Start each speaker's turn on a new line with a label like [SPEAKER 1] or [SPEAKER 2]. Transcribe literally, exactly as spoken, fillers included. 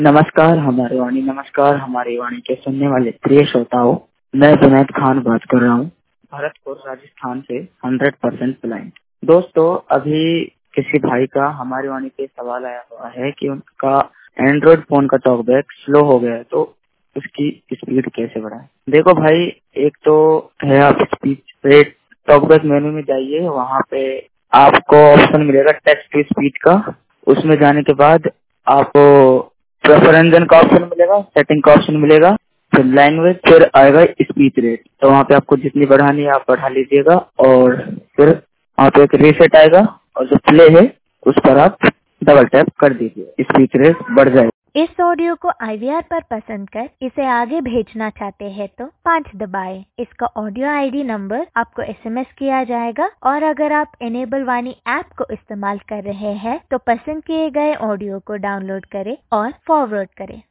[SPEAKER 1] नमस्कार हमारे वाणी नमस्कार हमारी वाणी के सुनने वाले प्रिय श्रोताओं, मैं जुनैद खान बात कर रहा हूँ भरतपुर राजस्थान से हंड्रेड परसेंट ब्लाइंड। दोस्तों, अभी किसी भाई का हमारी वाणी पे सवाल आया हुआ है कि उनका एंड्रॉइड फोन का टॉकबैक स्लो हो गया है, तो उसकी स्पीड कैसे बढ़ाएं। देखो भाई, एक तो है आप स्पीच रेट टॉकबैक मेनू में जाइए, वहाँ पे आपको ऑप्शन मिलेगा टेक्स्ट टू स्पीच का। उसमें जाने के बाद आपको प्रेफरेंस का ऑप्शन मिलेगा, सेटिंग का ऑप्शन मिलेगा, फिर लैंग्वेज, फिर आएगा स्पीच रेट। तो वहाँ पे आपको जितनी बढ़ानी है आप बढ़ा लीजिएगा और फिर वहाँ पे एक रीसेट आएगा और जो प्ले है उस पर आप डबल टैप कर दीजिए, स्पीच रेट बढ़ जाएगा।
[SPEAKER 2] इस ऑडियो को आई वी आर पर पसंद कर इसे आगे भेजना चाहते हैं तो पाँच दबाएं। इसका ऑडियो आई डी नंबर आपको एस एम एस किया जाएगा और अगर आप इनेबल वाणी ऐप को इस्तेमाल कर रहे हैं तो पसंद किए गए ऑडियो को डाउनलोड करें और फॉरवर्ड करें।